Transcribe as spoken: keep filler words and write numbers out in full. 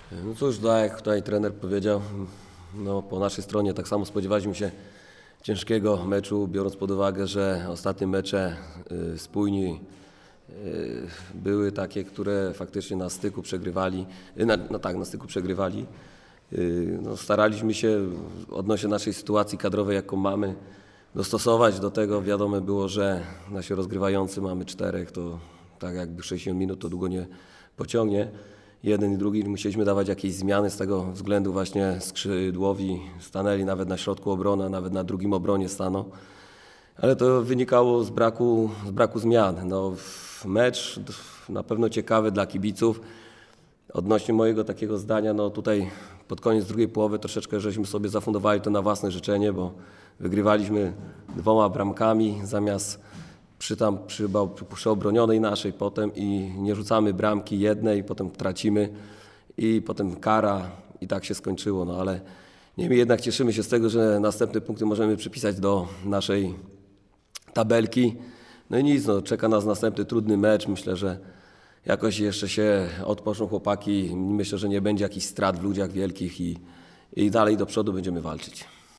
No cóż, tak jak tutaj trener powiedział, no po naszej stronie tak samo spodziewaliśmy się ciężkiego meczu, biorąc pod uwagę, że ostatnie mecze y, spójni y, były takie, które faktycznie na styku przegrywali, y, na, no tak, na styku przegrywali. Y, no staraliśmy się odnośnie naszej sytuacji kadrowej, jaką mamy, dostosować do tego. Wiadomo było, że nasi rozgrywający mamy czterech, to tak jakby sześćdziesiąt minut to długo nie pociągnie. Jeden i drugi musieliśmy dawać jakieś zmiany, z tego względu właśnie skrzydłowi stanęli nawet na środku obrony, a nawet na drugim obronie staną. Ale to wynikało z braku, z braku zmian. No, mecz na pewno ciekawy dla kibiców. Odnośnie mojego takiego zdania, no tutaj pod koniec drugiej połowy troszeczkę żeśmy sobie zafundowali to na własne życzenie, bo wygrywaliśmy dwoma bramkami zamiast przy tam przy, przy obronionej naszej potem i nie rzucamy bramki jednej, potem tracimy i potem kara i tak się skończyło. No ale niemniej jednak cieszymy się z tego, że następne punkty możemy przypisać do naszej tabelki. No i nic, no, czeka nas następny trudny mecz. Myślę, że jakoś jeszcze się odpoczną chłopaki. Myślę, że nie będzie jakichś strat w ludziach wielkich i, i dalej do przodu będziemy walczyć.